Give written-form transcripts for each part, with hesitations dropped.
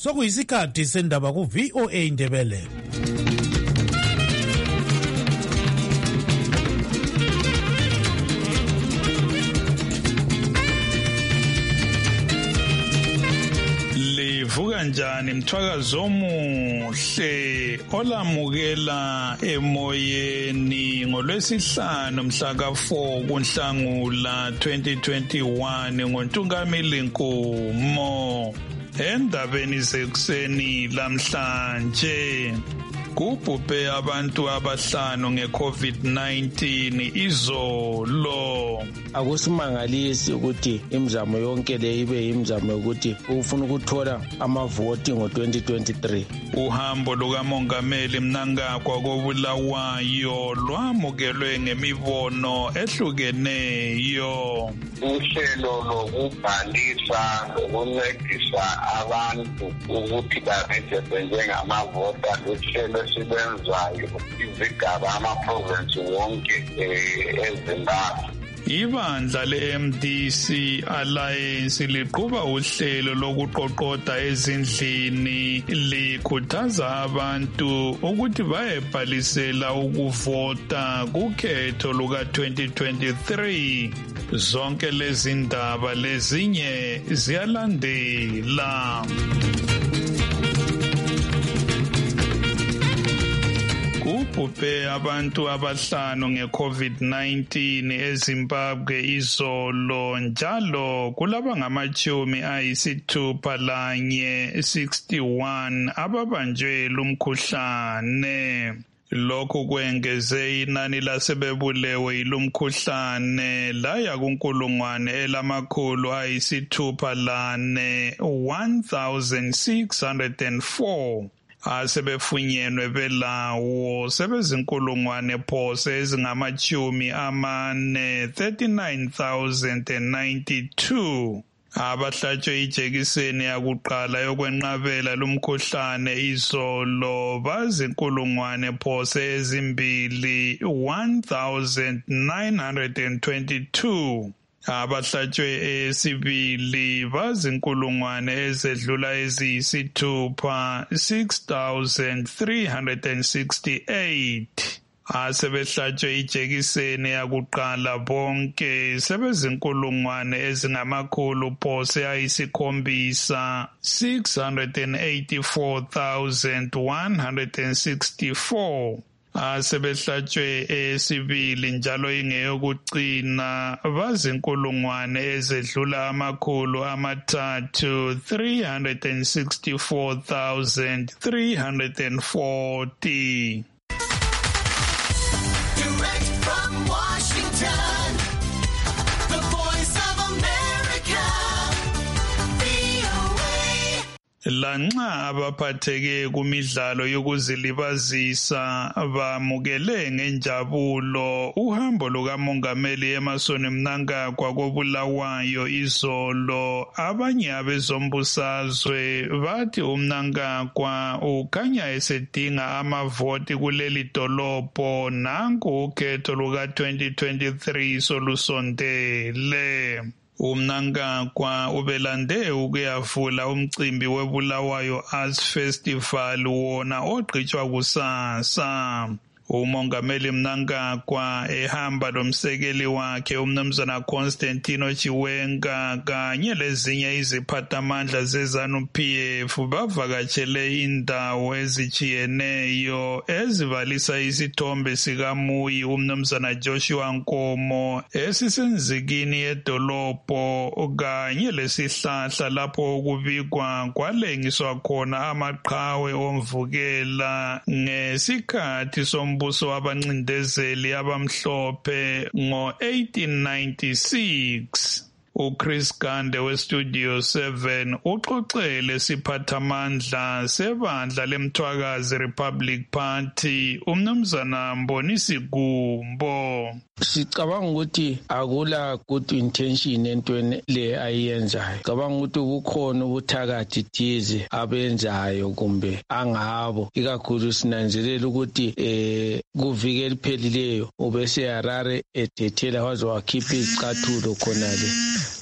sokuyisikhathi sendaba ku-VOA Indebele. Livuka njani mthwakazo omuhle olamukela emoyeni ngolwesihlanu mhla ka-4 kuNhlangula 2021 ngoNtungamili Nkumo. Endabeni zekuseni lamhlanje kubhubhe abantu abahlanu nge-COVID-19 izolo. Akusimangalisi ukuthi imizamo yonke le ibe imizamo yokuthi ufuna ukuthola amavoti ngo-2023. Uhambo lukamongameli Mnangagwa koBulawayo lwamukelwe ngemibono ehlukeneyo. Uhlelo lokubhalisa lokuncedisa abantu ukuthi baregister njengamavota luhlelo sibenzayo izigaba ama-province wonke eZimbabwe. Ibandla le-MDC Alliance liqhuba uhlelo lokuqoqoda ezindlini likhuthaza abantu ukuthi bayebhalisela ukuvota kukhetho luka-2023. Zonke lezi ndaba lezinye ziyalandela. Kubhubhe abantu abahlanu nge-COVID-19 eZimbabwe izolo, njalo kulaba ngama-61 ababanjwe lumkhuhlane. Lokhu kwengeze inani lasebebulewe yilumkhuhlane laya ku1,604. Asebefunyenwe belawo sebezinkulungwane phose ezingama-39,092. Abahlatshwe ijekiseni yakuqala yokwenqabela lumkhuhlane izolo bazinkulungwane phose ezimbili 1,922. Abahlatshwe esibili bazinkulungwane ezedlula eziyisithupha 6,368. Asebehlatshwe ijekiseni yakuqala bonke sebezinkulungwane ezingamakhulu phose ayisikhombisa 684,164. Asebehlatshwe esibili njalo ingeyokucina bazinkulungwane ezedlula amakhulu amathathu 364,340. Direct from Washington, the Voice of America, VOA. Lanxa abaphatheke kumidlalo yokuzilibazisa bamukele ngenjabulo uhambo lukamongameli Emmerson Mnangagwa koBulawayo izolo, abanye abezombusazwe bathi uMnangagwa ukhanya esedinga amavoti kuleli dolobho nanku ukhetho luka-2023 solusondele. uMnangagwa ubelande ukuyavula umcimbi weBulawayo Arts Festival wona ogqitshwa kusasa. Umongameli Mnangagwa ehamba lomsekeli wakhe umnumzana Constantino Chiwenga kanye lezinye iziphathamandla zeZANU-PF bavakatshele indawo ezitshiyeneyo ezibalisa isithombe sikaMuyi umnumzana Joshua Nkomo esisenzikini yedolobho kanye lesihlahla lapho kubikwa kwalengiswa khona amaqhawe omvukela ngesikhathi sombuso wabancindezeli abamhlophe ngo-1896. uChris Gande weStudio 7 uxoxele siphathamandla sebandla lemthwakazi Republic Party umnumzana Mbonisi Gumbo. Sicabanga ukuthi akula good intention entweni le ayenzayo. Cabanga ukuthi kukhona ubuthakathi thize abenzayo kumbe angabo. Ikakhulu sinanzelela ukuthi kuviki eliphelileyo ubese Harare ethethela waze wakhipha izicathulo khonale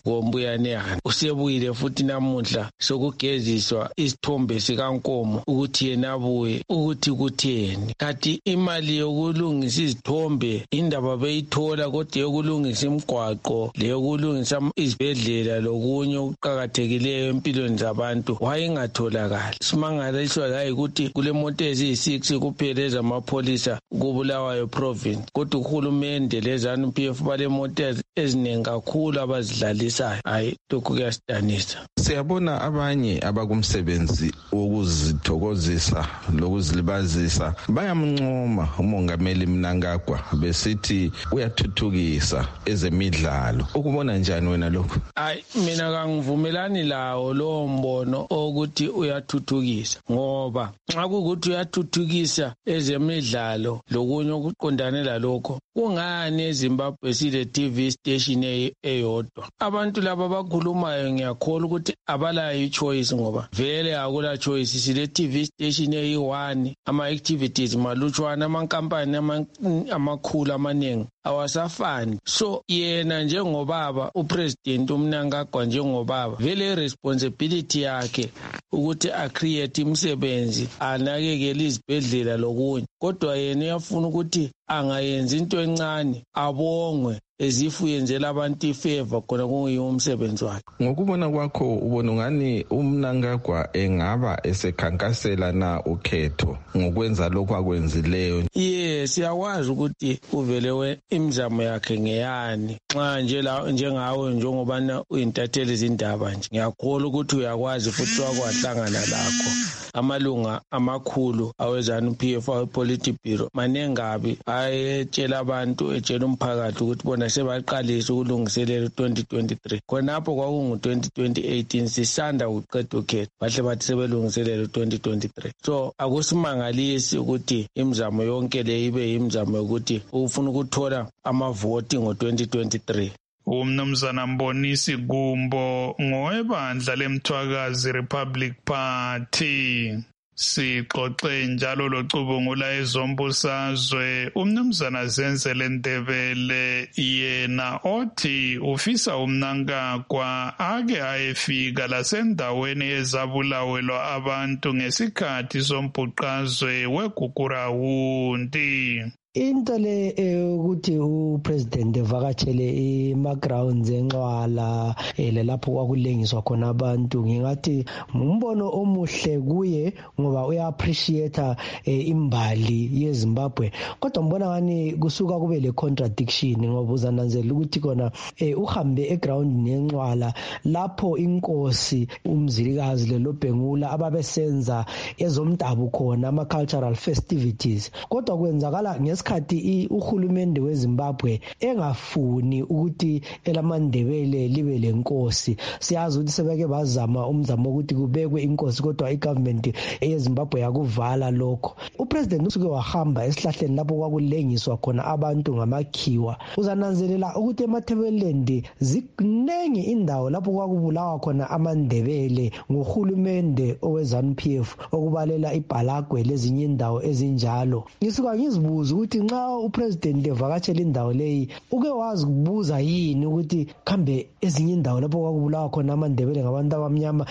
Ngombuyane usebuyile futhi namuhla sokugeziswa isithombe sikankomo ukuthi yena abuye ukuthi kutheni. Kanti imali yokulungisa izithombe indaba beyithola kodwa yokulungisa imigwaqo leyokulungisa izibhedlela lokunye okuqakathekileyo empilweni zabantu wayingatholakali. Simangaliswa la ukuthi kule moto eziyi6 kuphela ezamapholisa kuBulawayo province kodwa uhulumende leZANU-PF bale moto eziningi kakhulu abazidlalisayo. Hayi lokhu kuyasidanisa. Siyabona abanye abakumsebenzi wokuzithokozisa lokuzilibazisa bayamncoma umongameli Mnangagwa besithi uyathuthukisa ezemidlalo. Ukubona njani wena lokho? Hayi mina kangivumelani lawo lo mbono ukuthi uyathuthukisa ngoba nxa kukuthi uyathuthukisa ezemidlalo lokunye okuqondane lalokho kungani eZimbabwe sile TV station eyodwa. Abantu laba bakhulumayo ngiyakholwa ukuthi abalayo ichoice ngoba vele akula choice. Sile TV station eyi1 ama activities malutshwana amankampani amakhulu amaningi awasafani. So yena njengobaba upresident uMnangagwa njengobaba vele responsibility yakhe ukuthi acreate imisebenzi anakekele izibhedlela lokunye kodwa yena uyafuna ukuthi angayenza into encane abongwe ezifu yenzela abantu ifavor khona kungiyo umsebenzi wakhe. Ngokubona kwakho ubona ngani uMnangagwa engaba esekhankasela na ukhetho ngokwenza lokho akwenzileyo? Siyakwazi ukuthi uvele imizamo yakhe ngeyani nxa njengawe njengobana uyintatheli izindaba nje ngiyakholwa ukuthi uyakwazi futhi wakwahlangana lakho amalunga amakhulu aweZANU-PF awePolity Bureau manengabi ayetshela abantu etshela umphakathi ukuthi bona sebaqalisa ukulungiselela 2023 khonapho kwakungu-2018 sisanda ukuqeda ukhetho bahle bathi sebelungiselela 2023. So akusimangalisi ukuthi imizamo yonke le ibe imizamo yokuthi ufuna ukuthola amavoti ngo-2023. Umnumzana Mbonisi Gumbo ngowebandla leMthwakazi Republic Party. Sixoxe njalo locubungula ezombusazwe umnumzana Zenzele Ndebele yena othi ufisa uMnangagwa ake ayefika lasendaweni ezabulawelwa abantu ngesikhathi sombhuqazwe weGugurawundi. Into le ukuthi upresident evakatshele ema-grounds eNcwala lapho kwakulengiswa khona abantu ngingathi umbono omuhle kuye ngoba uya-appreciate imbali yeZimbabwe kodwa mbona ngani kusuka kube le contradiction ngoba uzananzela ukuthi khona uhambe eground neNcwala lapho inkosi umzilikazi leLobhengula ababesenza ezomdabu khona ama-cultural festivities kodwa kwenzakala ngesikhathi uhulumende weZimbabwe engafuni ukuthi elaMandebele libe lenkosi. Siyazi ukuthi sebeke bazama umzamo ukuthi kubekwe inkosi kodwa igovernment yeZimbabwe yakuvala lokho. Upresident usuke wahamba esihlahleni lapho kwakulengiswa khona abantu ngamakhiwa. Uzananzelela ukuthi eMatabeleland ziningi indawo lapho kwakubulawa khona amaNdebele ngohulumende oweZANU-PF okubalela iBhalagwe lezinye indawo ezinjalo. Ngisuka ngizibuza ukuthi nxa upresident evakatshela indawo leyi uke wazi kubuza yini ukuthi kambe ezinye indawo lapho kwakubulawa khona amaNdebele ngabantu abamnyama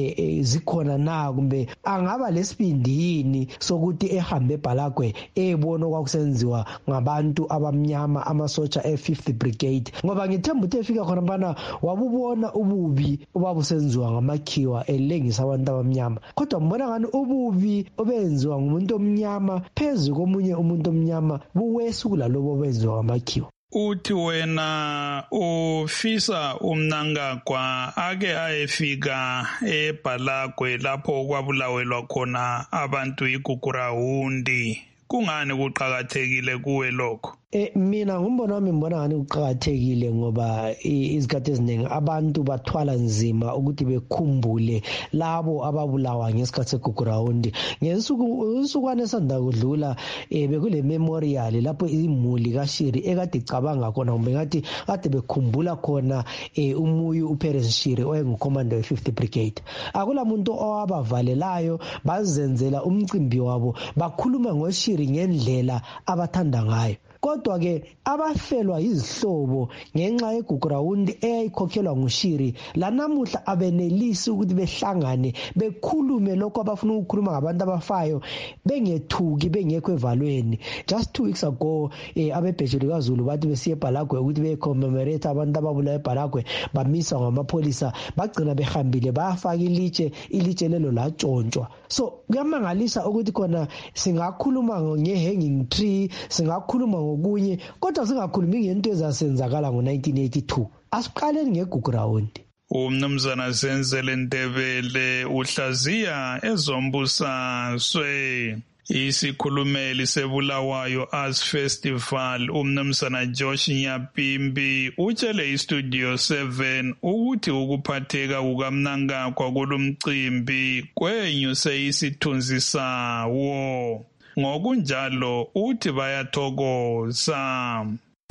zikhona na kumbe angaba lesibindi yini sokuthi ehambe eBhalagwe ebona kwakusenziwa ngabantu abamnyama amasotsha e5th Brigade ngoba ngithemba ukuthi efika khona bana wabubona ububi obabusenziwa ngamakhiwa elengisa abantu abamnyama kodwa mbona ngani ububi obenziwa ngumuntu omnyama phezulu komunye umuntu omnyama buwesukula lobo benziwa ngamakhiwa. Uthi wena ufisa uMnangagwa ake ayefika eBhalagwe lapho kwabulawelwa khona abantu iGugurawundi kungani kuqhakathekile kuwe lokho? Mina ngumbono wami ngibona ngani uqhakathekile ngoba izikhathi eziningi abantu bathwala nzima ukuthi bekhumbule labo ababulawa ngesikhathi segugurawundi. Ngesukwane esanda kudlula bekule memorial lapho imuli kaShiri ekade icabanga khona kumbe ngathi kade bekhumbula khona umuyu uPerence Shiri oyengukomanda we5th Brigade. Akula muntu owabavalelayo bazenzela umcimbi wabo bakhuluma ngoShiri ngendlela abathanda ngayo. kodwa ke abafelwa izihlobo ngenxa yeGugurawundi eyayikhokhelwa nguShiri lanamuhla abenelisi ukuthi behlangane bekhulume lokho abafuna ukukhuluma ngabantu abafayo bengethuki bengekho evalweni. Just 2 weeks ago abebheje likaZulu bathi besiye eBhalagwe ukuthi becommemorate abantu ababulawa eBhalagwe bamisa ngamapholisa bagcina behambile bayafaka ilitshe lelo latshontshwa. So kuyamangalisa ukuthi khona singakhuluma nge-hanging tree, singakhuluma ngokunye kodwa singakhulumi ngento ezasenzakala ngo-1982. Asiqaleni ngeGugurawundi. Umnumzana Zenzele Ndebele uhlaziya ezombusazwe. Isikhulumeli sebulawayo Arts Festival umnumzana Josh Nyapimbi utshele iStudio 7 ukuthi ukuphatheka kukaMnangagwa kulumcimbi kwenyuse isithunzi sawo. Ngokunjalo uthi bayathokoza.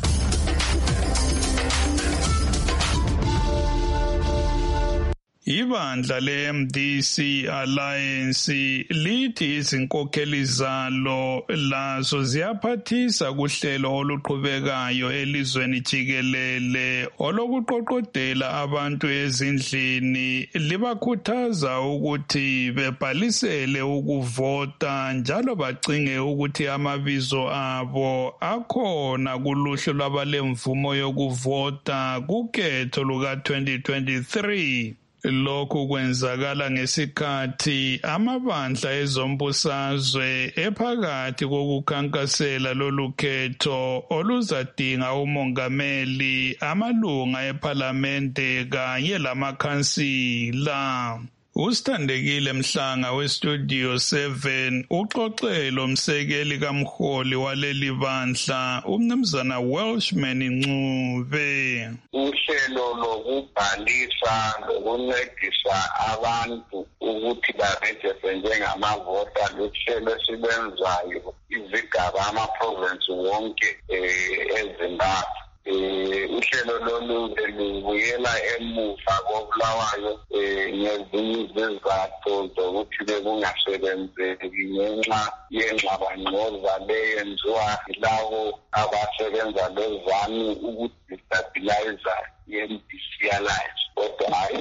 Ibandla le-MDC Alliance lithi izinkokheli zalo lazo ziyaphathisa kuhlelo oluqhubekayo elizweni jikelele olokuqoqodela abantu ezindlini libakhuthaza ukuthi bebhalisele ukuvota njalo bacinge ukuthi amabizo abo akhona kuluhlu lwabalemvumo yokuvota kukhetho luka-2023. Lokhu kwenzakala ngesikhathi amabandla ezombusazwe ephakathi kokukhankasela lolu khetho oluzadinga umongameli, amalunga ePhalamende kanye lamakhansila. Usithandekile Mhlanga weStudio 7 uxoxe lomsekeli kamholi waleli bandla umnumzana Welshman Ncube. Uhlelo lokubhalisa lokuncedisa abantu ukuthi baregister njengamavota luhlelo esibenzayo izigaba ama-province wonke eZimbabwe. Uhlelo lolu lubuyela emuva kobulawayo ngezinye izizathu zokuthi bekungasebenzeki ngenxa yengxabangxoza leyenziwa yilabo abasebenza lezami ukudestabiliza i-MDC-alliance. Kodwa hayi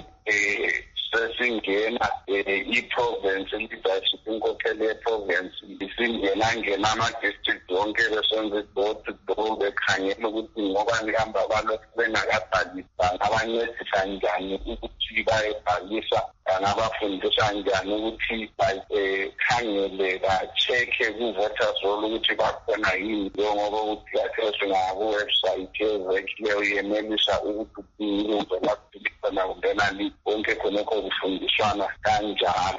sesingena i-province leadership inkokheli ye-province isingena ama-district wonke besenza i-door-to-door bekhangela ukuthi ngoba nihamba balokhu bengakabhalisanga abancedisa njani ukuthi bayebhalisa angabafundisa njani ukuthi bakhangele ba-check-e ku-voters roll ukuthi bakhona yini njengoba ukuthi athe singaku-website ezekileyo yenelisa ukuthi uze lakhona kungenani konke khonokho kufundiswana kanjalo.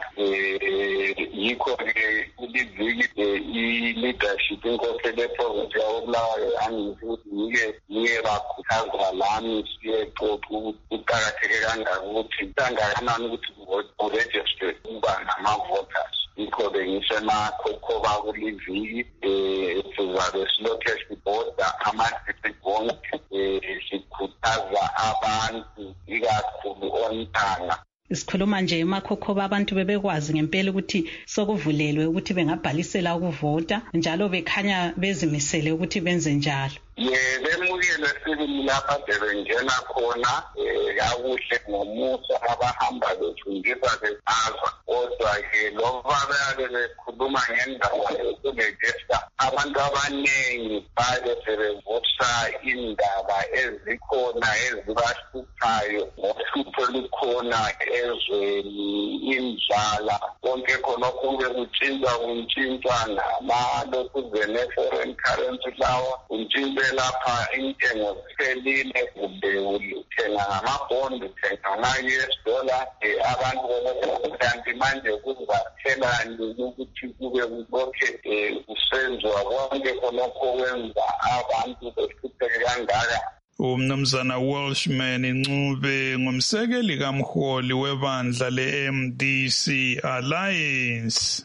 Yikho-ke kuliviki i-leadership inkokheli yeprovince yabulawayo angithi ukuthi ngike bakhuthaza lami siyexoxa ukuthi kuqakatheke kangaka ukuthi kangakanani ukuthi uregistre ukuba ngama-voters. Yikho-ke ngisemakhokhoba kuliviki sizabe silokhe sibhoda ama-district wonke sikhuthaza abantu ikakhulu ontanga. Sikhuluma nje emakhokhoba abantu bebekwazi ngempela ukuthi sokuvulelwe ukuthi bengabhalisela ukuvota njalo bekhanya bezimisele ukuthi benze njalo. Bemukele sibili lapha bengena khona kakuhle ngomusa abahamba befundisa bechaza kodwa-ke loba beyabe bekhuluma ngendaba yokuregister abantu abaningi babe sebevotisa indaba ezikhona ezibahluphayo ngohlupho olukhona ezweni indlala konke khonokho kube kuntshintshwa namalokhu ne-foreign currency lawa kuntshintshwe lapha intengo ziphelile kumbe uthenga ngamabhondi uthenga ama-US dollar abantu kanti manje kuzathela ukuthi kube kulokhe kusenzwa konke khonokho kwenza abantu behlupheke kangaka. Umnumzana Welshman Ncube ngumsekeli kamholi webandla le-MDC Alliance.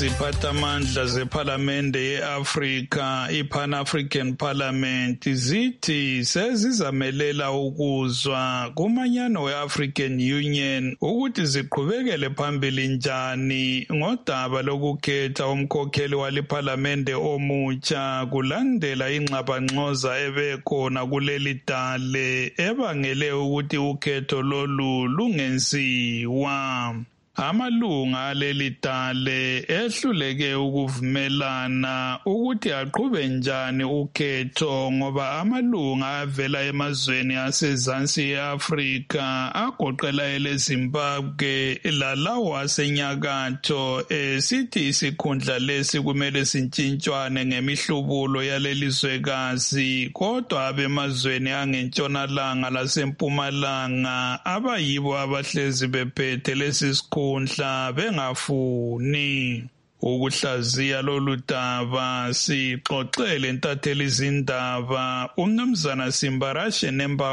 Iziphathamandla zePhalamende ye-Afrika, i-Pan-African Parliament, zithi sezizamelela ukuzwa kumanyano we-African Union ukuthi ziqhubekele phambili njani ngodaba lokukhetha umkhokheli walePhalamende omutsha kulandela ingxabangxoza ebekhona kuleli dale ebangele ukuthi ukhetho lolu lungenziwa. Amalunga aleli dale ehluleke ukuvumelana ukuthi aqhube njani ukhetho ngoba amalunga avela emazweni asezansi e-Afrika agoqela eleZimbabwe lalawo asenyakatho sithi isikhundla lesi kumele sintshintshwane ngemihlubulo yalelizwekazi kodwa abemazweni angentshonalanga lasempumalanga abayibo abahlezi bephethe lesi sikhundla bengafuni ukuhlaziya lolu daba. Sixoxele ntatheli izindaba uMnumzana Simbarashe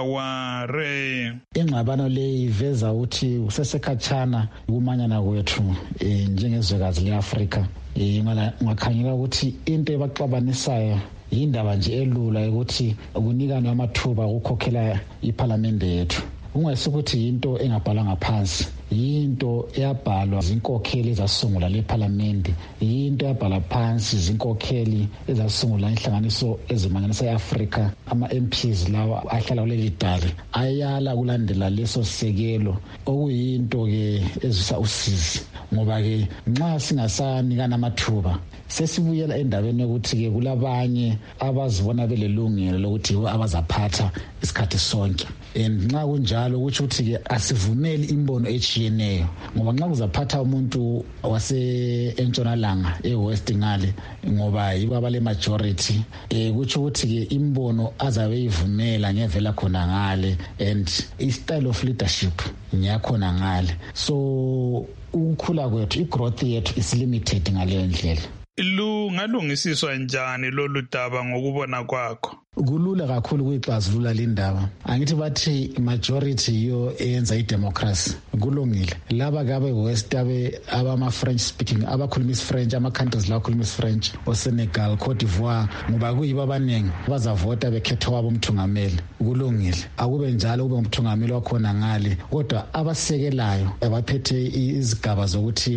Nembaware. Ingxabano le iveza ukuthi usesekhatshana ukumanyana kwethu njengezwekazi leAfrika. Ngakhangela ukuthi into ebaxabanisayo yindaba nje elula ukuthi ukunikana amathuba ukukhokhela iPhalamende yethu. Ungasukuthi into engabhalwa ngaphansi, yinto eyabhalwa zinkokheli ezasungula lePhalamende, yinto eyabhalwa phansi zinkokheli ezasungula inhlanganiso ezimanyanisa eAfrika, ama-MPs lawa ahlala kuleli dale ayala kulandela leso sekelo, okuyinto ke ezisa usizi ngoba ke nxa singasanikana amathuba sesibuyela endabeni yokuthi ke kulabanye abazibona belelungelo lokuthi abazaphatha isikhathi sonke. Nxa kunjalo kuthi ukuthi ke asivumeli imbono echiyeneyo ngoba nxa kuzaphatha umuntu wase-entshonalanga e-west ngale ngoba yibo abale majority kuthi ukuthi ke imbono azabe ivumela ngevela khona ngale and i-style of leadership ngiyakhona ngale. So ukukhula kwethu, i-growth yethu is limited ngaleyo ndlela. Lungalungisiswa njani lolu daba ngokubona kwakho? Kulula kakhulu kuyixazulula le ndaba. Angithi bathi majority yiyo eyenza idemocracy. Kulungile. Laba kabe West abama French speaking, abakhuluma isFrench, ama countries la akhuluma isFrench, oSenegal, Cote d'Ivoire, ngoba kuyibo abaningi bazavota bekhetha wabo umthungameli. Kulungile. Akube njalo kube umthungameli wakhona ngale, kodwa abasekelayo abaphethe izigaba zokuthi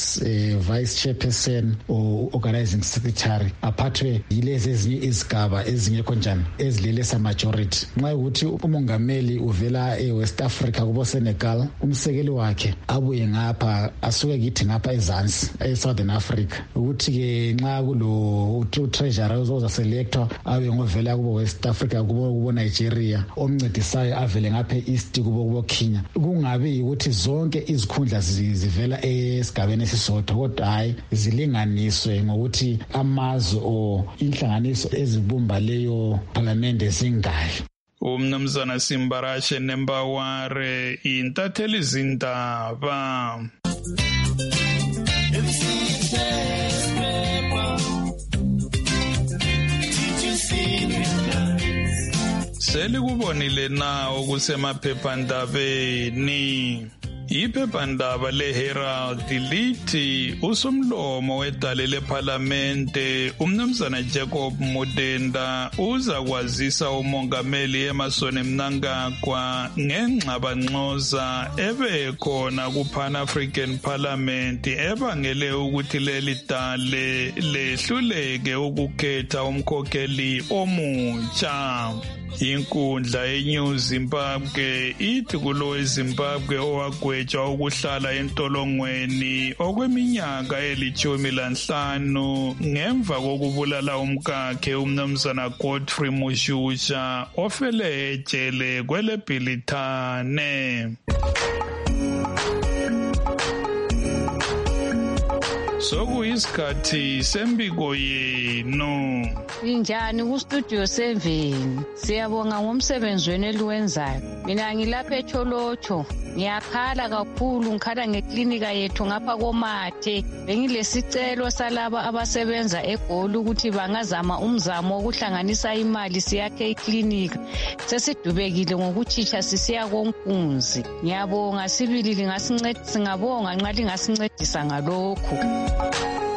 vice chairperson or organizing secretary aphathwe yilezi ezinye izigaba ezingekho njani ezilelesa majority. Nxa ukuthi umongameli uvela eWest Africa kubo Senegal, umsekeli wakhe abuye ngapha asuke kithi ngapha ezansi eSouthern Africa, ukuthi ke nxa kulo treasurer ozoza selector abe ngovela kubo West Africa kubo Nigeria, omncedisayo avele ngapha east kubo Kenya. Kungabi ukuthi zonke izikhundla zivela esigabeni esisodwa, kodwa hayi zilinganiswe ngokuthi amazwe o inhlanganiso ezibumba leyo Parliamente zingayi. Umnumzana Simbarashe Nembaware, intatheli izindaba. Selikubonile na okusemaphephandabeni. Iphephandaba leHerald lithi usomlomo wedale lePhalamende uMnumzana Jacob Mudenda uza kwazisa umongameli Emmerson Mnangagwa ngengxabangxoza ebekhona ku-Pan-African Parliament ebangele ukuthi leli dale lehluleke ukukhetha umkhokheli omutsha. Inkundla eNew Zimbabwe ithi kulo weZimbabwe owagwetshwa ukuhlala entolongweni okweminyaka eli-15 ngemva kokubulala umkakhe uMnumzana Godfrey Mushusha ofele ejele kweleBhilithane. Sokuyisikhathi sembiko yenu. Injani ku-studio 7? Siyabonga ngomsebenzi wenu eliwenzayo. Mina ngilapha eTholotsho. Ngiyakhala kakhulu, ngikhala ngeklinika yethu ngapha koMathe. Bengilesicelo salaba abasebenza eGoli ukuthi bangazama umzamo wokuhlanganisa imali siyakhe iklinika. Sesidubekile ngokuthisha sisiya koNkunzi. Ngiyabonga sibili lingasincedisa, ngabonga nxa lingasincedisa ngalokho.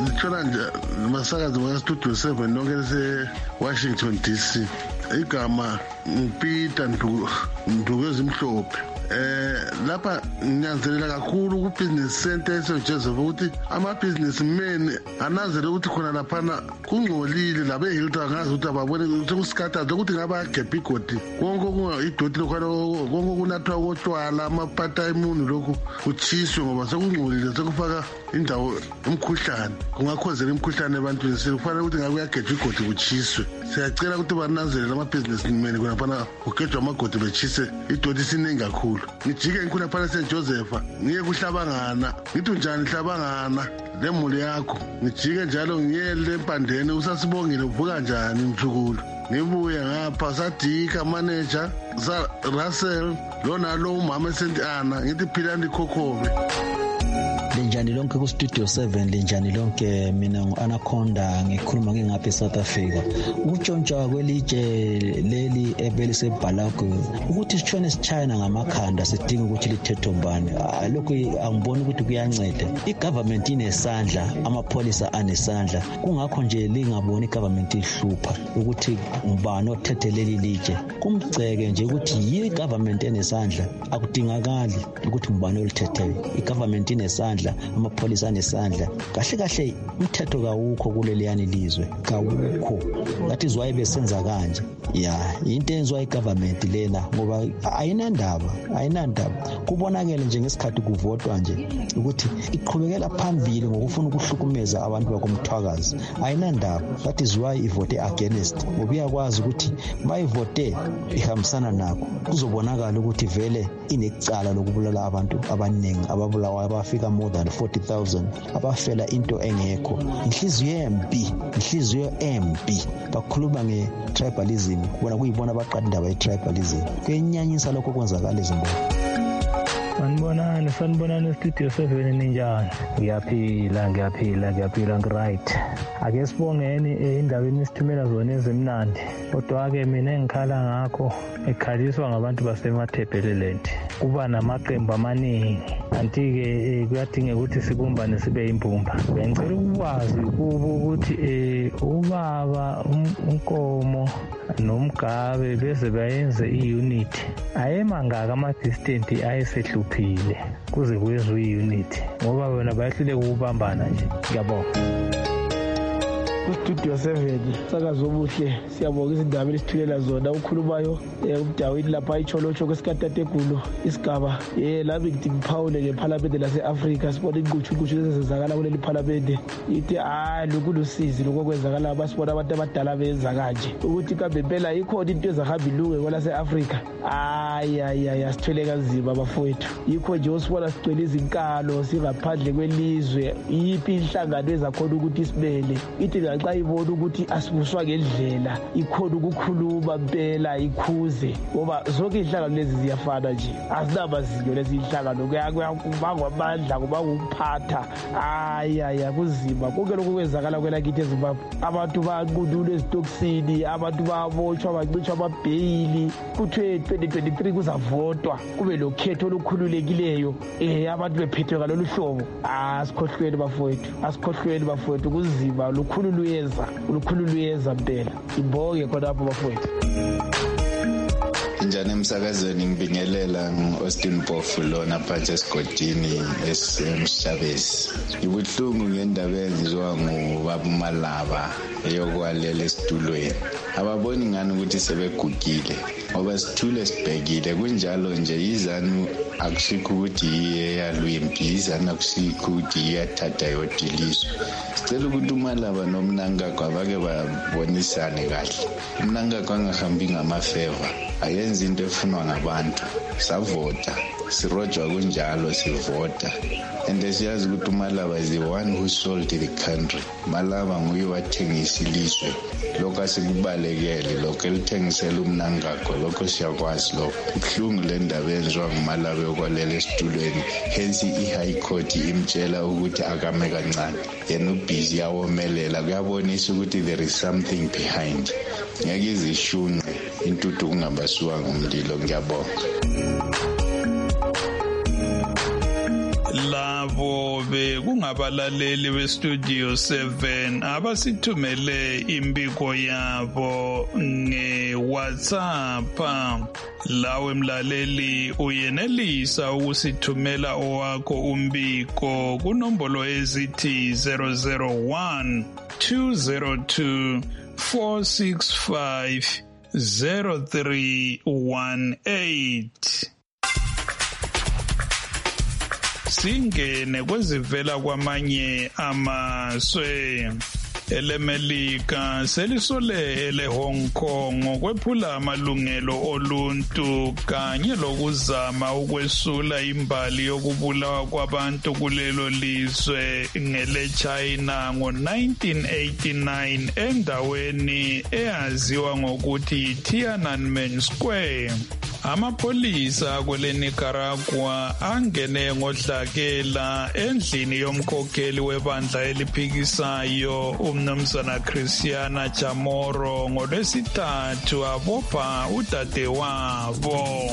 lithola nje masakazi wakastudio 7 lonke lase-Washington DC. Igama Peter Nduku ezimhlophe. Lapha nginyanzelela kakhulu ku-business center eseJoseph ukuthi ama-businessmen ananzele ukuthi khona laphana kungcolile labe-Hilton angazi ukuthi ababone sekusikataza ukuthi ngabayagebha igodi konke idoti lokhwana konke kunathwa kotshwala amapatayimuni lokhu kutshiswe ngoba sekungcolile sekufaka indawo umkhuhlane kungakhozela imikhuhlane ebantwini sekufanele ukuthi ngabe kuyagejwa igodi kutshiswe. Siyacela ukuthi bananzelele ama-businessmen khonaphana kugejwa amagodi betshise idoti isiningi kakhulu. Ngijike ngikhona phana seJosepha ngiye kuHlabangana ngithi njani Hlabangana lemuli yakho ngijike njalo ngiyele empandeni usasibongile uvuka njani Mthukulu ngibuye ngapha sadika manager sa Russell lona lo umama eSt Anna ngithi Philani Khokhobe. Linjani lonke ku Studio 7 linjani lonke mina ngu-Anaconda ngikhuluma ngengapha eSouth Africa. Ukutshontsha kwelitshe leli ebelisebhalago ukuthi sitshone sichina ngamakhanda sidinga ukuthi lithethwe mbani. Lokho angiboni ukuthi kuyanceda. I-government inesandla, amapholisa anesandla. Kungakho nje lingaboni i-government ihlupha ukuthi ngubani othethe leli litshe. Kumgceke nje ukuthi yi-government enesandla akudingakali ukuthi ngubani olithethe. I-government inesandla, amapholisa anesandla. Kahle kahle umthetho kawukho kuleliyani lizwe kawukho. That is why besenza kanje. Into enziwa i-government lena ngoba ayinandaba. Kubonakele nje ngesikhathi kuvotwa nje ukuthi iqhubekela phambili ngokufuna ukuhlukumeza abantu bakomthwakazi. Ayinandaba. That is why ivote against. Ngoba iyakwazi ukuthi bayivote ihambisana nakho kuzobonakala ukuthi vele inecala lokubulala abantu abaningi ababulawa abafika more than 40,000 abafela into engekho. Inhliziyo embi bakhuluma nge-tribalism bona kuyibona abaqala indaba ye-tribalism. Kuyenyanyisa lokho kwenzakala eZimbabwe. Sanibonani Studio 7 ninjani? Ngiyaphila right. Ake sibongeni indabeni esithumela zona ezimnandi. Kodwa-ke mina engikhala ngakho ekhaliswa ngabantu basemaThebeleland. Kuba namaqembu amaningi. Kanti-ke kuyadingeka ukuthi sibumbane sibe yimbumba. Bengicela ukwazi kubo ukuthi ubaba uNkomo noMgabe beze bayenze i-unit. Ayemangaka ama-distant ayesehluphile kuze kuyezwe i-unit ngoba wena bayehlule ukubambana nje. Ngiyabonga. Studio 7 sakazo obuhle siyabonga izindaba elisithulela zona ukhulumayo umdawini lapha iCholocho kwesikatategulu isigaba labi ngithi ngiphawule ngeParliament lase-Afrika sibona inqutshu ezenzakala kuleli Parliament ithi lokulusizi lokwenzakala abasibona abantu abadala benza kanje ukuthi kambe impela ikhona into ezahamba ilunge kwelase-Afrika. Sithwele kanzima bafowethu yikho nje osibona sigcwele izinkalo singaphandle kwelizwe. Yiphi inhlangano ezakhona ukuthi isibele ithi xa ibona ukuthi asibuswa ngendlela ikhona ukukhuluma mpela ikhuze ngoba zonke inhlangano lezi ziyafana nje azinamazinyo lezi inhlangano kubangwa amandla kubangwa ukuphatha. Kuzima konke lokhu kwenzakala kwelakithi eZimbabwe. Abantu banqunulwa ezitokisini, abantu babotshwa bancitshwa amabheyili. Kuthiwe 2023 kuzavotwa kube lokhetho olukhululekileyo abantu bephethwe ngalolu hlobo. Asikhohlweni bafowethu kuzima lukhulu luyeza mpela. Ibonge khonapho bafowethu. Njani emsakazweni ngibingelela ngu-Austin Mpofu lona phansi esigodini esemshabezi. Ibuhlungu ngendaba eyenziwa ngubaba uMalaba eyokwalela esitulweni. Ababoni ngani ukuthi sebegugile ngoba sithule sibhekile kunjalo nje izanu akusikho ukuthi iye yalwimpi izanu akusikho ukuthi iyathatha yodiliswa. Sicela ukuthi uMalaba noMnangagwa bake babonisane kahle. uMnangagwa angahambi ngamafeva ayenza into efunwa ngabantu. Savota sirojwa kunjalo sivota and siyazi ukuthi uMalaba is the one who sold the country. Malaba nguye wathengisa ilizwe lokho asikubalekele lokho elithengisela uMnangagwa lokho siyakwazi lokho. Kuhlungu le ndaba yenziwa nguMalaba yokwalela esitulweni hence i-high court imtshela ukuthi akame kancane yena ubhizi yawomelela kuyabonisa ukuthi there is something behind. Ngeke izishunqe intuthu kungabasuka ngomlilo. Ngiyabonga. labo bekungabalaleli bestudio 7 abasithumele imbiko yabo nge-WhatsApp. Lawe mlaleli uyenelisa ukusithumela owakho umbiko kunombolo ezithi 001 202 465 0318. Singene kwezivela kwamanye amazwe. EleMelika selisole ele-Hong Kong kwephula amalungelo oluntu kanye lokuzama ukwesula imbali yokubulawa kwabantu kulelo lizwe ngele-China ngo-1989 endaweni eyaziwa ngokuthi Tiananmen Square. Amapholisa kwele Nicaragua angene ngodlakela endlini yomkhokheli webandla eliphikisayo umnumzana Cristiana Chamorro ngoLwesithathu abopha udadewabo.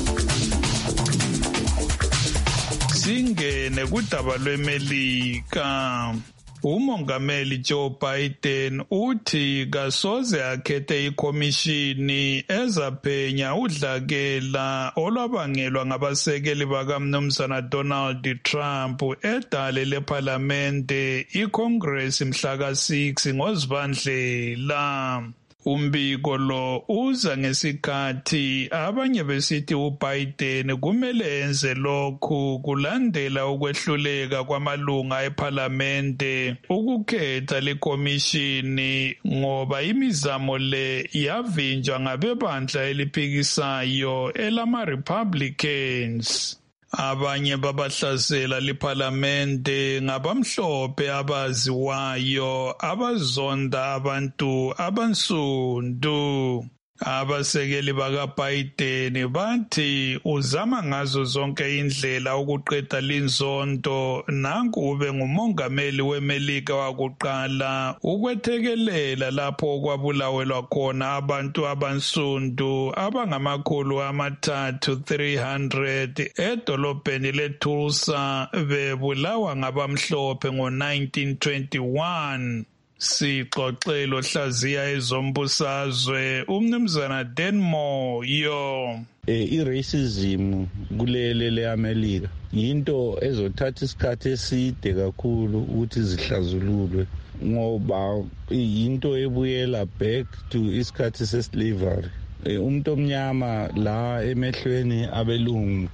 Singene kudaba lweMelika. Umongameli Joe Biden uthi kasoze akhethe ikhomishini ezaphenya udlakela olwabangelwa ngabasekeli bakamnumzana Donald Trump edale leParlamente iCongress mhla ka-6 ngoZibandlela. Umbiko lo uza ngesikhathi abanye besithi uBiden kumele enze lokhu kulandela ukwehluleka kwamalunga eParlamente ukukhetha lekhomishini ngoba imizamo le yavinjwa ngabebandla eliphikisayo elama-Republicans. Abanye babahlasela leParlamente ngabamhlophe abaziwayo abazonda abantu abansundu. Abasekeli bakaBiden bathi uzama ngazo zonke indlela ukuqeda linzondo nanku ube ngumongameli weMelika wakuqala ukwethekelela lapho kwabulawelwa khona abantu abansundu abangama-300 edolobheni leTulsa bebulawa ngabamhlophe ngo-1921. Sixoxelo hlaziya ezombusazwe umnumzana Denmore yo. I-racism kulele le-Amerika yinto ezothatha isikhathi eside kakhulu ukuthi zihlazululwe ngoba yinto ebuyela back to isikhathi se-slavery. Umuntu omnyama la emehlweni abelungu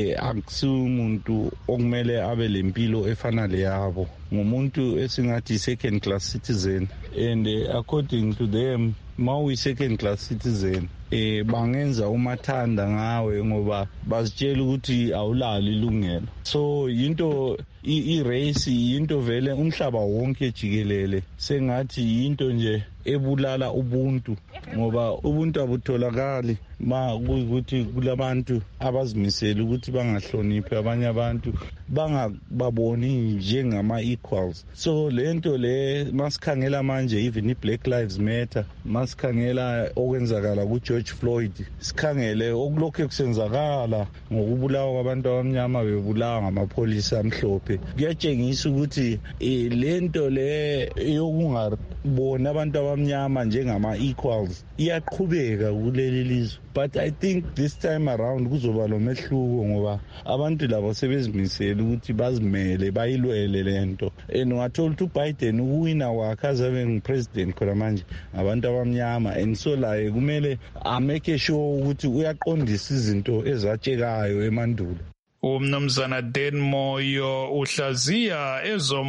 akusumuntu okumele abe lempilo efana leyabo, ngumuntu esingathi second class citizen, and according to them mawi second class citizen bangenza umathanda ngawe ngoba bazitshela ukuthi awulali ilungelo. So yinto i-race yinto vele umhlaba wonke jikelele sengathi yinto nje ebulala ubuntu ngoba ubuntu abutholakali ma kuyikuthi kulabantu abazimisela ukuthi bangahloniphi abanye abantu bangababoni njengama-equals. So lento le masikhangela manje even i-Black Lives Matter, masikhangela okwenzakala ku-George Floyd, sikhangele okulokhu kusenzakala ngokubulawa kwabantu abamnyama bebulawa ngamapholisa amhlophe, kuyatshengisa ukuthi lento le yokungaboni abantu abamnyama njengama-equals iyaqhubeka kuleli lizwe. But I think this time around kuzoba lo mehluko ngoba abantu labo sebezimisela ukuthi bazimele bayilwele lento. And ungathola ukuthi uBiden uwina wakhe azabe ngu-president khona manje abantu abamnyama, and so laye kumele ameke sure ukuthi uyaqondisa izinto ezatshekayo emandulo. Umnumzana Denmore uhlaziya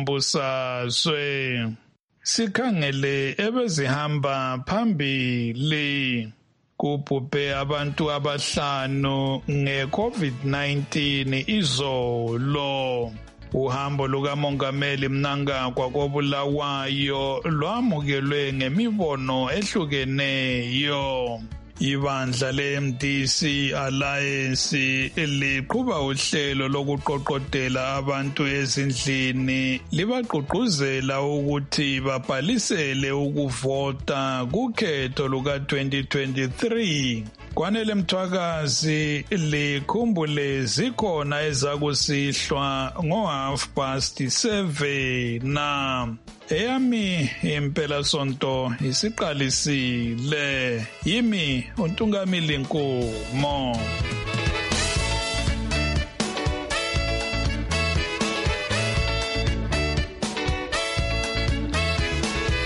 ezombusazwe. Sikhangele ebezihamba phambili. Kubhubhe abantu abahlanu nge-COVID-19 izolo. Uhambo lukamongameli Mnangagwa koBulawayo lwamukelwe ngemibono ehlukeneyo. Ibandla le-MDC Alliance liqhuba uhlelo lokuqoqodela abantu ezindlini libagqugquzela ukuthi babhalisele ukuvota kukhetho luka-2023. Kwanele Mthwakazi likhumbule zikhona ezakusihlwa ngo7:30 na eyami impela sonto isiqalisile yimi uNtungamili Nkomo.